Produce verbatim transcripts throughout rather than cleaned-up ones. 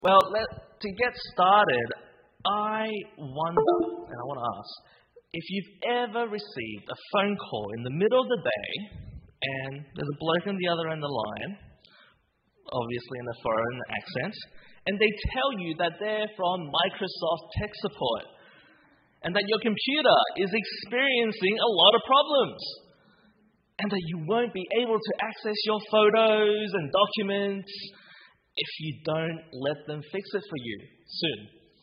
Well, let, to get started, I wonder, and I want to ask, if you've ever received a phone call in the middle of the day, and there's a bloke on the other end of the line, obviously in a foreign accent, and they tell you that they're from Microsoft tech support, and that your computer is experiencing a lot of problems, and that you won't be able to access your photos and documents if you don't let them fix it for you soon.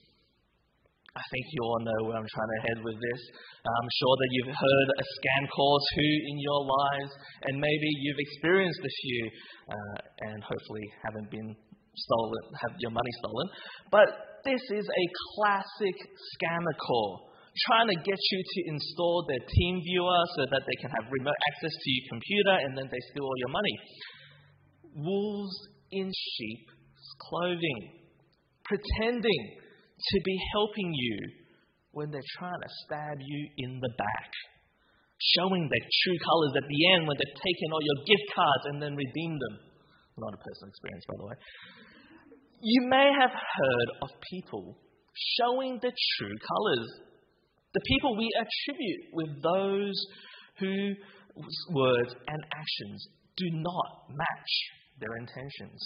I think you all know where I'm trying to head with this. I'm sure that you've heard a scam call too in your lives, and maybe you've experienced a few uh, and hopefully haven't been stolen, have your money stolen. But this is a classic scammer call, trying to get you to install their TeamViewer so that they can have remote access to your computer, and then they steal all your money. Wolves in sheep's clothing, pretending to be helping you when they're trying to stab you in the back, showing their true colors at the end when they've taken all your gift cards and then redeemed them. Not a personal experience, by the way. You may have heard of people showing the true colors, the people we attribute with those whose words and actions do not match their intentions.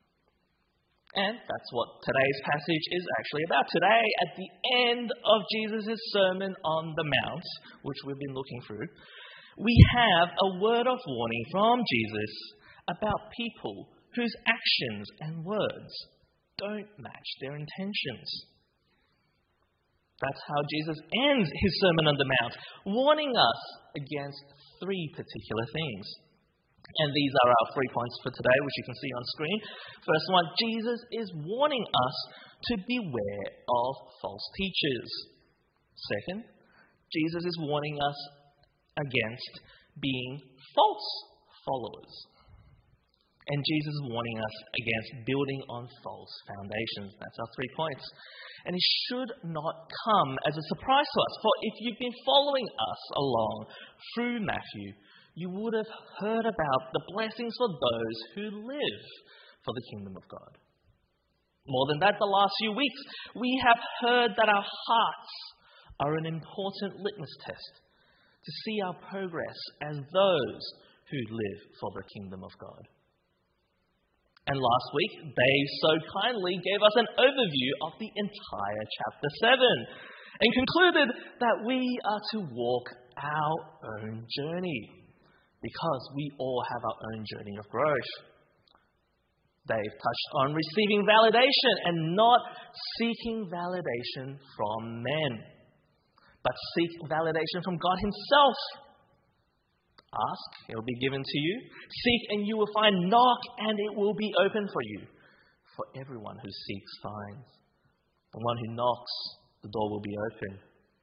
And that's what today's passage is actually about. Today, at the end of Jesus' Sermon on the Mount, which we've been looking through, we have a word of warning from Jesus about people whose actions and words don't match their intentions. That's how Jesus ends his Sermon on the Mount, warning us against three particular things. And these are our three points for today, which you can see on screen. First one, Jesus is warning us to beware of false teachers. Second, Jesus is warning us against being false followers. And Jesus is warning us against building on false foundations. That's our three points. And it should not come as a surprise to us. For if you've been following us along through Matthew, you would have heard about the blessings for those who live for the kingdom of God. More than that, the last few weeks, we have heard that our hearts are an important litmus test to see our progress as those who live for the kingdom of God. And last week, Dave so kindly gave us an overview of the entire chapter seven and concluded that we are to walk our own journey, because we all have our own journey of growth. Dave touched on receiving validation and not seeking validation from men, but seek validation from God himself. Ask, it will be given to you. Seek and you will find. Knock and it will be open for you. For everyone who seeks finds. The one who knocks, the door will be open.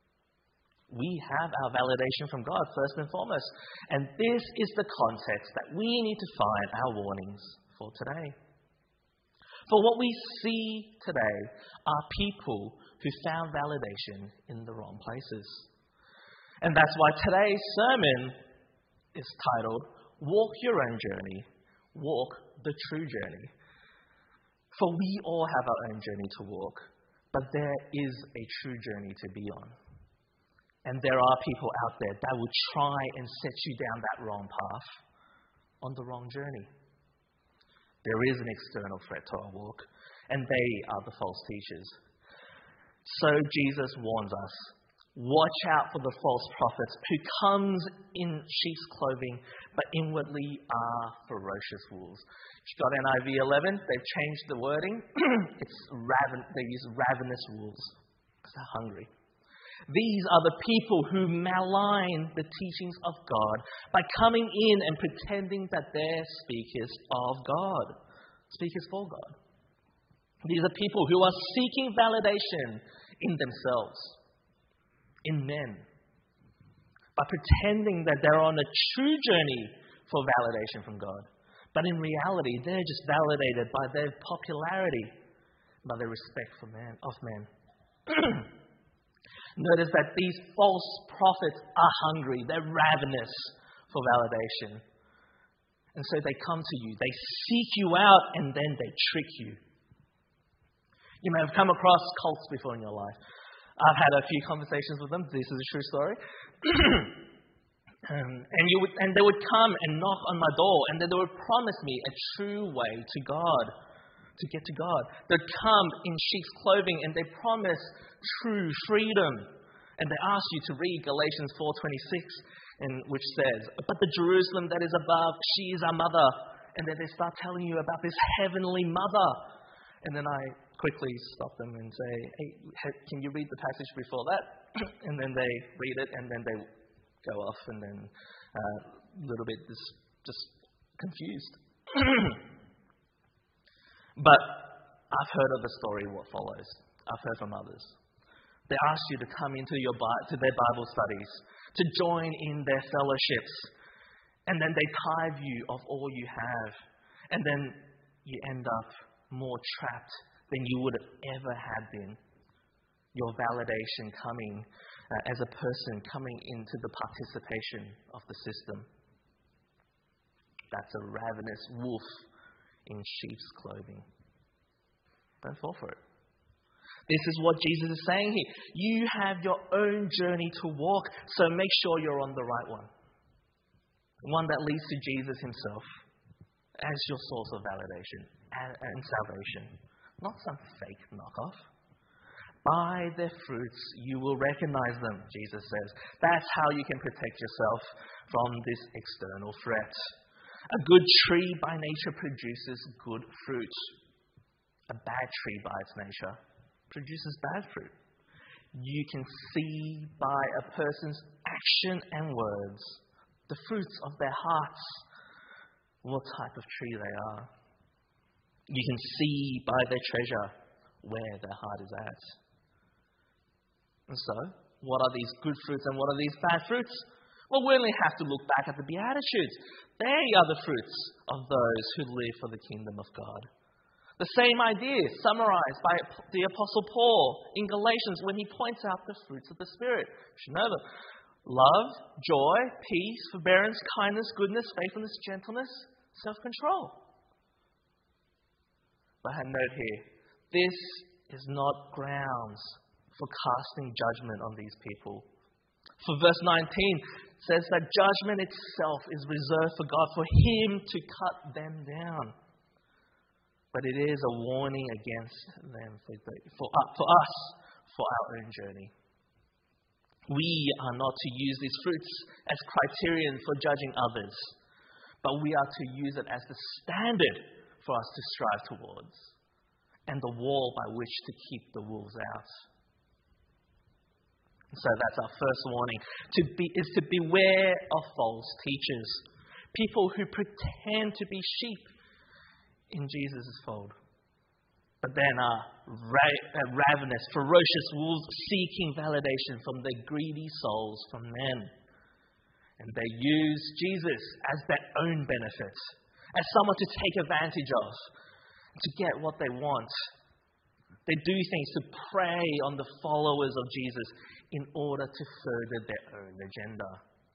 We have our validation from God, first and foremost. And this is the context that we need to find our warnings for today. For what we see today are people who found validation in the wrong places. And that's why today's sermon is titled, Walk Your Own Journey, Walk the True Journey. For we all have our own journey to walk, but there is a true journey to be on. And there are people out there that will try and set you down that wrong path on the wrong journey. There is an external threat to our walk, and they are the false teachers. So Jesus warns us, watch out for the false prophets who comes in sheep's clothing, but inwardly are ferocious wolves. If you've got N I V eleven, they've changed the wording. It's raven- they use ravenous wolves because they're hungry. These are the people who malign the teachings of God by coming in and pretending that they're speakers of God, speakers for God. These are people who are seeking validation in themselves, in men, by pretending that they're on a true journey for validation from God. But in reality, they're just validated by their popularity, by their respect for man, of men. Notice that these false prophets are hungry. They're ravenous for validation. And so they come to you. They seek you out and then they trick you. You may have come across cults before in your life. I've had a few conversations with them. This is a true story. um, and, you would, and they would come and knock on my door, and then they would promise me a true way to God, to get to God. They'd come in sheep's clothing, and they promise true freedom. And they ask you to read Galatians four twenty-six, and which says, "But the Jerusalem that is above, she is our mother." And then they start telling you about this heavenly mother. And then I quickly stop them and say, "Hey, can you read the passage before that?" And then they read it, and then they go off, and then uh, a little bit just, just confused. But I've heard of the story, what follows. I've heard from others. They ask you to come into your to their Bible studies, to join in their fellowships, and then they tithe you of all you have, and then you end up more trapped than you would have ever had been. Your validation coming uh, as a person coming into the participation of the system. That's a ravenous wolf in sheep's clothing. Don't fall for it. This is what Jesus is saying here. You have your own journey to walk, so make sure you're on the right one. One that leads to Jesus himself as your source of validation and, and salvation. Not some fake knockoff. By their fruits you will recognize them, Jesus says. That's how you can protect yourself from this external threat. A good tree by nature produces good fruit. A bad tree by its nature produces bad fruit. You can see by a person's action and words, the fruits of their hearts, what type of tree they are. You can see by their treasure where their heart is at. And so, what are these good fruits and what are these bad fruits? Well, we only have to look back at the Beatitudes. They are the fruits of those who live for the kingdom of God. The same idea summarized by the Apostle Paul in Galatians when he points out the fruits of the Spirit. You should know them. Love, joy, peace, forbearance, kindness, goodness, faithfulness, gentleness, self-control. But I note here, this is not grounds for casting judgment on these people. For verse nineteen says that judgment itself is reserved for God, for Him to cut them down. But it is a warning against them for, for, for us, for our own journey. We are not to use these fruits as criterion for judging others, but we are to use it as the standard for us to strive towards, and the wall by which to keep the wolves out. So that's our first warning, to be, is to beware of false teachers, people who pretend to be sheep in Jesus' fold, but then are ra- uh, ravenous, ferocious wolves seeking validation from their greedy souls from men. And they use Jesus as their own benefit, as someone to take advantage of, to get what they want. They do things to prey on the followers of Jesus in order to further their own agenda.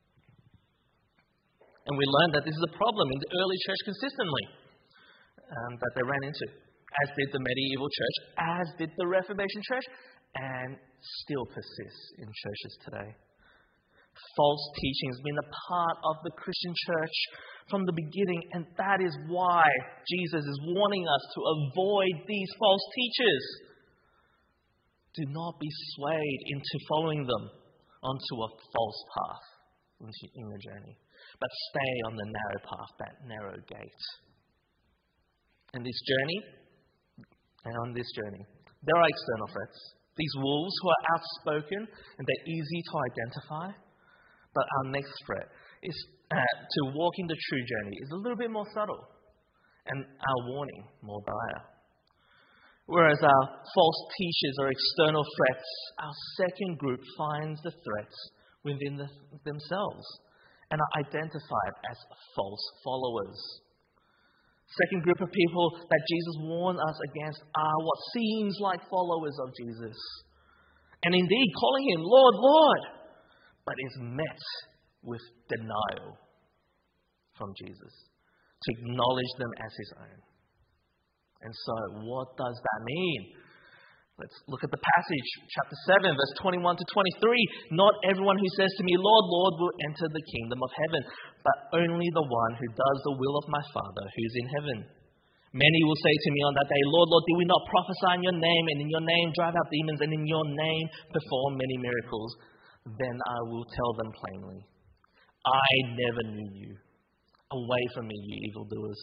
And we learned that this is a problem in the early church consistently um, that they ran into, as did the medieval church, as did the Reformation church, and still persists in churches today. False teaching has been a part of the Christian church from the beginning, and that is why Jesus is warning us to avoid these false teachers. Do not be swayed into following them onto a false path in the journey, but stay on the narrow path, that narrow gate. In this journey, and on this journey, there are external threats. These wolves who are outspoken and they're easy to identify. But our next threat is uh, to walk in the true journey is a little bit more subtle, and our warning more dire. Whereas our false teachers are external threats, our second group finds the threats within the, themselves and are identified as false followers. Second group of people that Jesus warned us against are what seems like followers of Jesus, and indeed calling Him Lord, Lord, but is met with denial from Jesus, to acknowledge them as His own. And so, what does that mean? Let's look at the passage, chapter seven, verse twenty-one to twenty-three. Not everyone who says to me, Lord, Lord, will enter the kingdom of heaven, but only the one who does the will of my Father who is in heaven. Many will say to me on that day, Lord, Lord, did we not prophesy in your name, and in your name drive out demons, and in your name perform many miracles? Then I will tell them plainly, I never knew you. Away from me, you evildoers.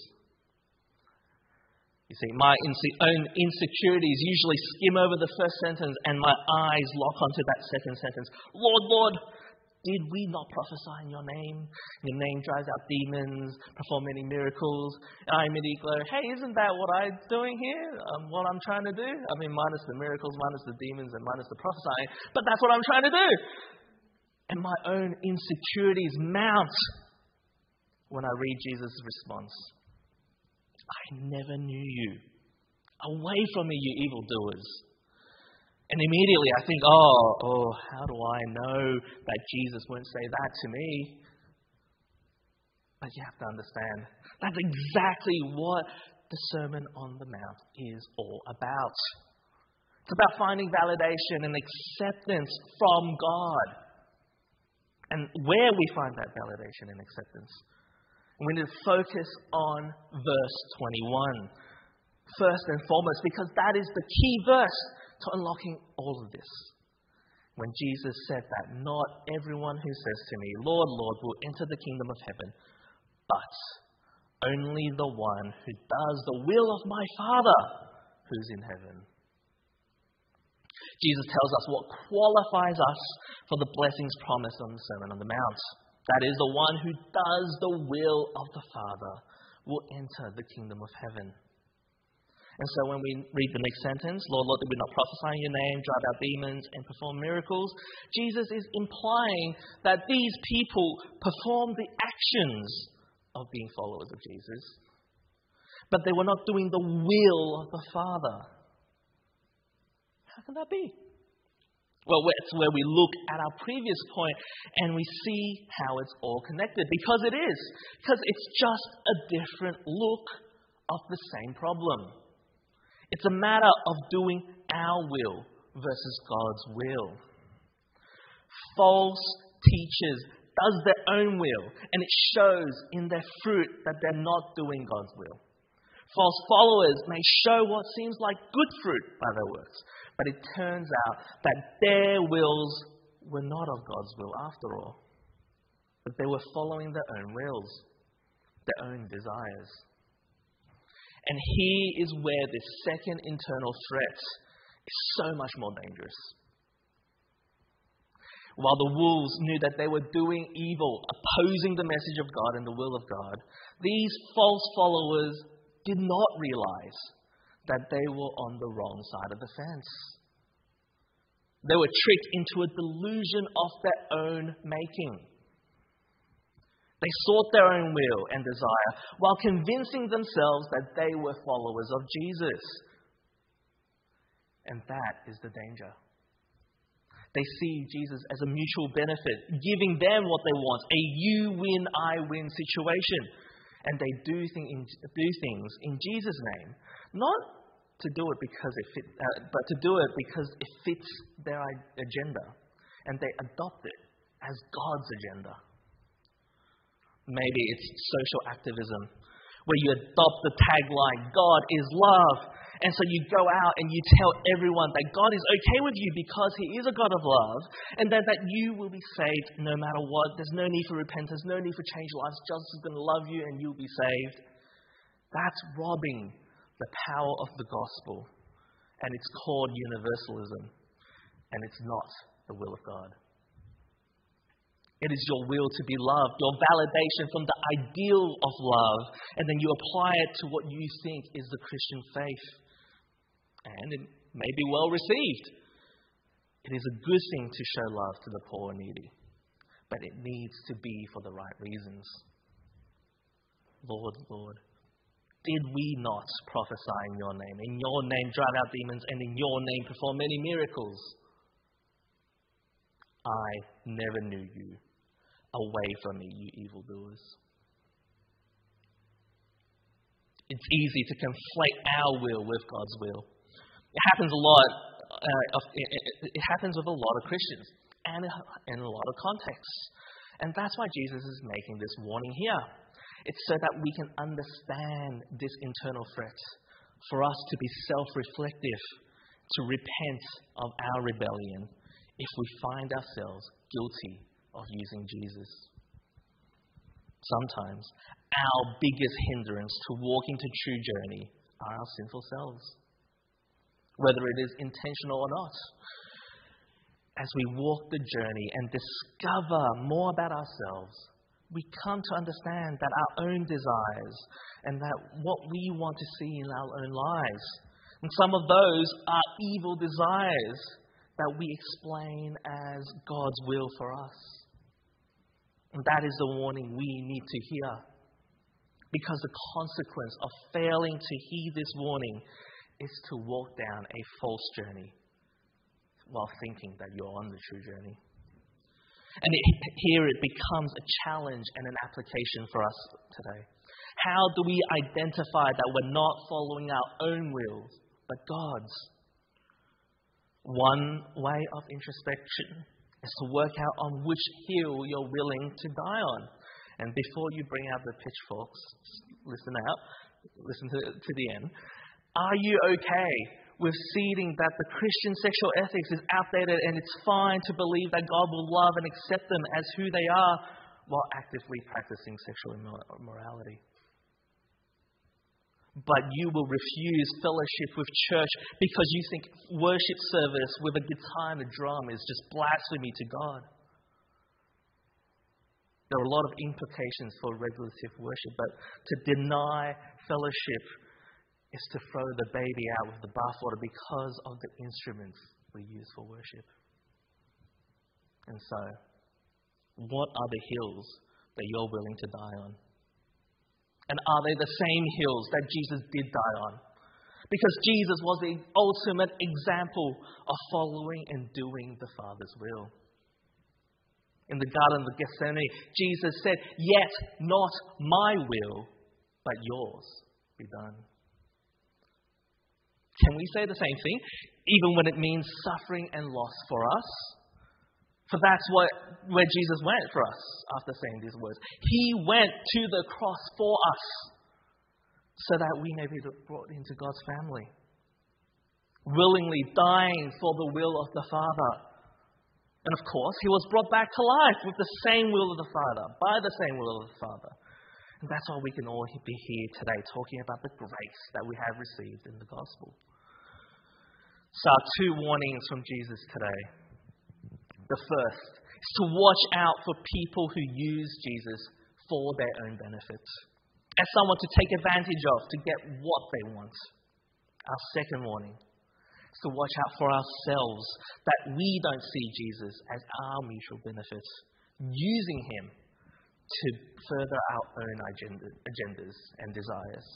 You see, my inse- own insecurities usually skim over the first sentence and my eyes lock onto that second sentence. Lord, Lord, did we not prophesy in your name? Your name drives out demons, perform many miracles. And I immediately go, hey, isn't that what I'm doing here? Um, what I'm trying to do? I mean, minus the miracles, minus the demons, and minus the prophesying. But that's what I'm trying to do. And my own insecurities mount when I read Jesus' response. I never knew you. Away from me, you evildoers. And immediately I think, oh, oh, how do I know that Jesus won't say that to me? But you have to understand, that's exactly what the Sermon on the Mount is all about. It's about finding validation and acceptance from God. And where we find that validation and acceptance. We need to focus on verse twenty-one. First and foremost, because that is the key verse to unlocking all of this. When Jesus said that, not everyone who says to me, Lord, Lord, will enter the kingdom of heaven, but only the one who does the will of my Father who's in heaven. Jesus tells us what qualifies us for the blessings promised on the Sermon on the Mount. That is, the one who does the will of the Father will enter the kingdom of heaven. And so when we read the next sentence, Lord, Lord, did we not prophesy in your name, drive out demons, and perform miracles? Jesus is implying that these people performed the actions of being followers of Jesus, but they were not doing the will of the Father. How can that be? Well, it's where we look at our previous point and we see how it's all connected. Because it is. Because it's just a different look of the same problem. It's a matter of doing our will versus God's will. False teachers does their own will, and it shows in their fruit that they're not doing God's will. False followers may show what seems like good fruit by their works, but it turns out that their wills were not of God's will after all. But they were following their own wills, their own desires. And here is where this second internal threat is so much more dangerous. While the wolves knew that they were doing evil, opposing the message of God and the will of God, these false followers did not realize that they were on the wrong side of the fence. They were tricked into a delusion of their own making. They sought their own will and desire while convincing themselves that they were followers of Jesus. And that is the danger. They see Jesus as a mutual benefit, giving them what they want, a you win, I win situation. And they do, thing in, do things in Jesus' name, not to do it because it fit, uh, but to do it because it fits their agenda, and they adopt it as God's agenda. Maybe it's social activism, where you adopt the tagline, God is love. And so you go out and you tell everyone that God is okay with you because He is a God of love, and then that you will be saved no matter what. There's no need for repentance, no need for change lives. Jesus is going to love you and you'll be saved. That's robbing the power of the gospel. And it's called universalism. And it's not the will of God. It is your will to be loved, your validation from the ideal of love, and then you apply it to what you think is the Christian faith. And it may be well received. It is a good thing to show love to the poor and needy, but it needs to be for the right reasons. Lord, Lord, did we not prophesy in your name, in your name drive out demons, and in your name perform many miracles? I never knew you. Away from me, you evildoers. It's easy to conflate our will with God's will. It happens a lot uh, of, it, it happens with a lot of Christians and in a lot of contexts. And that's why Jesus is making this warning here. It's so that we can understand this internal threat, for us to be self-reflective, to repent of our rebellion if we find ourselves guilty of using Jesus. Sometimes our biggest hindrance to walking to true journey are our sinful selves, whether it is intentional or not. As we walk the journey and discover more about ourselves, we come to understand that our own desires and that what we want to see in our own lives, and some of those are evil desires that we explain as God's will for us. And that is the warning we need to hear. Because the consequence of failing to heed this warning is to walk down a false journey while thinking that you're on the true journey. And it, here it becomes a challenge and an application for us today. How do we identify that we're not following our own wills, but God's? One way of introspection is to work out on which hill you're willing to die on. And before you bring out the pitchforks, listen out, listen to, to the end. Are you okay with seeing that the Christian sexual ethics is outdated and it's fine to believe that God will love and accept them as who they are while actively practicing sexual immorality? But you will refuse fellowship with church because you think worship service with a guitar and a drum is just blasphemy to God. There are a lot of implications for regulative worship, but to deny fellowship is to throw the baby out with the bathwater because of the instruments we use for worship. And so, what are the hills that you're willing to die on? And are they the same hills that Jesus did die on? Because Jesus was the ultimate example of following and doing the Father's will. In the Garden of Gethsemane, Jesus said, "Yet not my will, but yours be done." Can we say the same thing, even when it means suffering and loss for us? For that's what, where Jesus went for us after saying these words. He went to the cross for us so that we may be brought into God's family. Willingly dying for the will of the Father. And of course, He was brought back to life with the same will of the Father, by the same will of the Father. And that's why we can all be here today talking about the grace that we have received in the gospel. So our two warnings from Jesus today. The first is to watch out for people who use Jesus for their own benefit, as someone to take advantage of to get what they want. Our second warning is to watch out for ourselves, that we don't see Jesus as our mutual benefit, using Him to further our own agenda, agendas and desires.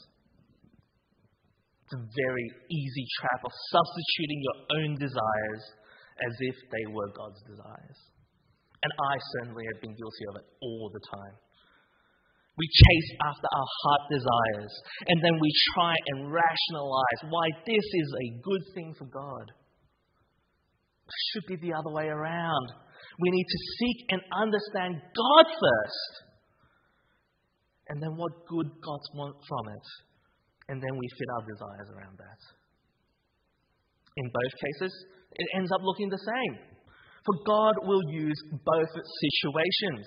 It's a very easy trap of substituting your own desires as if they were God's desires. And I certainly have been guilty of it all the time. We chase after our heart desires, and then we try and rationalize why this is a good thing for God. It should be the other way around. We need to seek and understand God first, and then what good God wants from it, and then we fit our desires around that. In both cases, it ends up looking the same. For God will use both situations.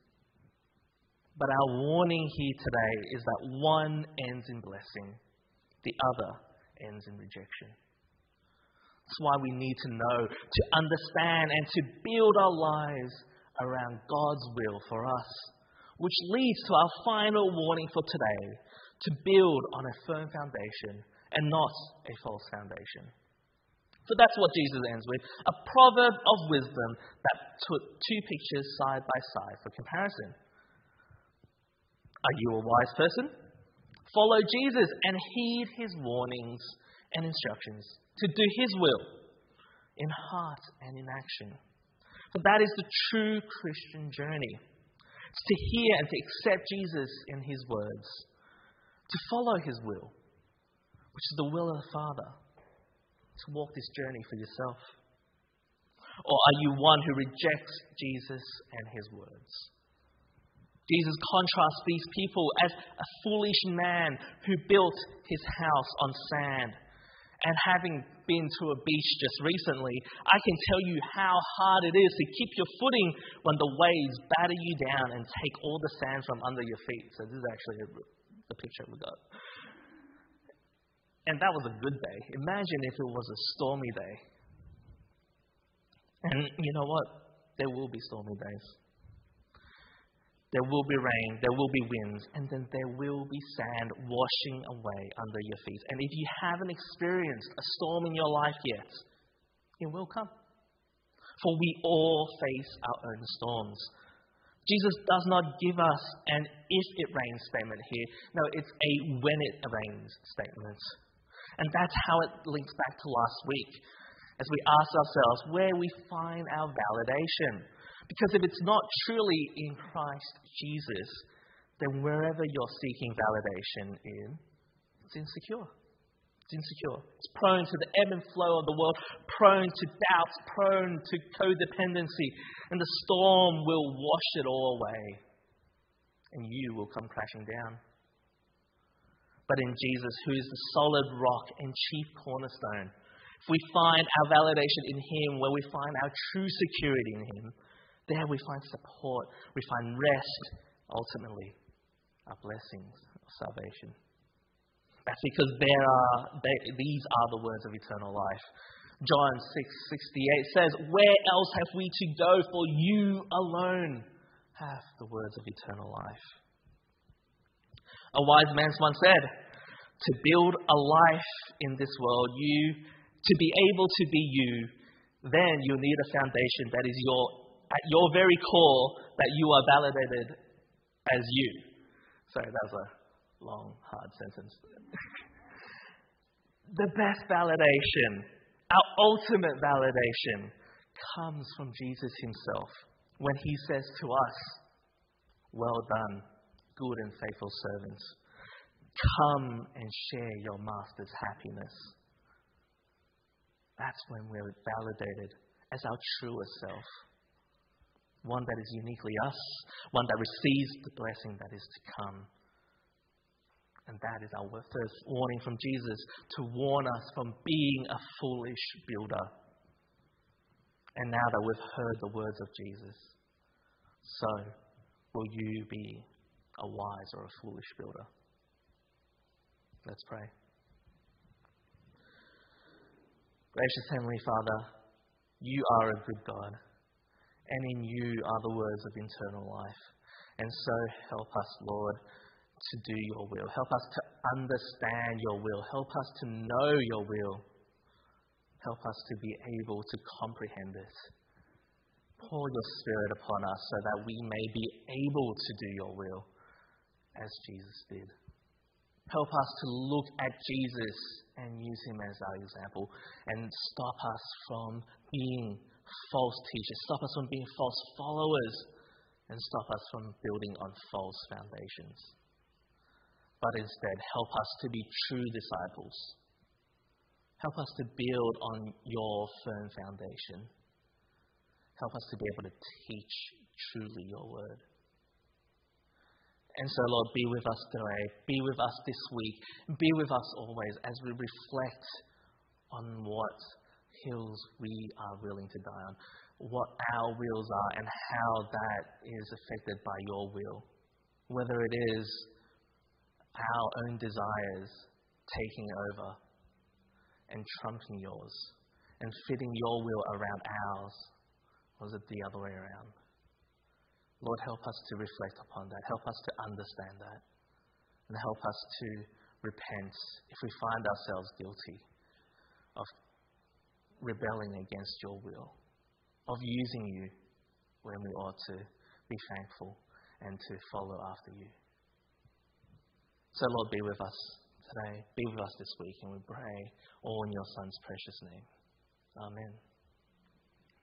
But our warning here today is that one ends in blessing, the other ends in rejection. That's why we need to know, to understand, and to build our lives around God's will for us, which leads to our final warning for today, to build on a firm foundation and not a false foundation. So that's what Jesus ends with, a proverb of wisdom that put two pictures side by side for comparison. Are you a wise person? Follow Jesus and heed His warnings and instructions to do His will in heart and in action. For that is the true Christian journey. It's to hear and to accept Jesus in His words, to follow His will, which is the will of the Father, to walk this journey for yourself? Or are you one who rejects Jesus and his words? Jesus contrasts these people as a foolish man who built his house on sand. And having been to a beach just recently, I can tell you how hard it is to keep your footing when the waves batter you down and take all the sand from under your feet. So this is actually the picture we got. And that was a good day. Imagine if it was a stormy day. And you know what? There will be stormy days. There will be rain, there will be winds, and then there will be sand washing away under your feet. And if you haven't experienced a storm in your life yet, it will come. For we all face our own storms. Jesus does not give us an if it rains statement here. No, it's a when it rains statement. And that's how it links back to last week, as we ask ourselves where we find our validation. Because if it's not truly in Christ Jesus, then wherever you're seeking validation in, it's insecure. It's insecure. It's prone to the ebb and flow of the world, prone to doubts, prone to codependency. And the storm will wash it all away. And you will come crashing down. But in Jesus, who is the solid rock and chief cornerstone, if we find our validation in him, where we find our true security in him, there we find support, we find rest, ultimately, our blessings of salvation. That's because there are they, these are the words of eternal life. John six sixty-eight says, "Where else have we to go? For you alone have the words of eternal life." A wise man once said, "To build a life in this world, you to be able to be you, then you'll need a foundation that is your at your very core, that you are validated as you." Sorry, that was a long, hard sentence. The best validation, our ultimate validation, comes from Jesus himself when he says to us, "Well done, good and faithful servants. Come and share your master's happiness." That's when we're validated as our truest self. One that is uniquely us, one that receives the blessing that is to come. And that is our first warning from Jesus, to warn us from being a foolish builder. And now that we've heard the words of Jesus, so will you be a wise or a foolish builder? Let's pray. Gracious Heavenly Father, you are a good God. And in you are the words of eternal life. And so help us, Lord, to do your will. Help us to understand your will. Help us to know your will. Help us to be able to comprehend it. Pour your Spirit upon us so that we may be able to do your will as Jesus did. Help us to look at Jesus and use him as our example, and stop us from being false teachers, stop us from being false followers, and stop us from building on false foundations. But instead, help us to be true disciples. Help us to build on your firm foundation. Help us to be able to teach truly your word. And so, Lord, be with us today, be with us this week, be with us always as we reflect on what hills we are willing to die on, what our wills are, and how that is affected by your will. Whether it is our own desires taking over and trumping yours and fitting your will around ours, or is it the other way around? Lord, help us to reflect upon that. Help us to understand that. And help us to repent if we find ourselves guilty of rebelling against your will, of using you when we ought to be thankful and to follow after you. So, Lord, be with us today. Be with us this week. And we pray all in your Son's precious name. Amen.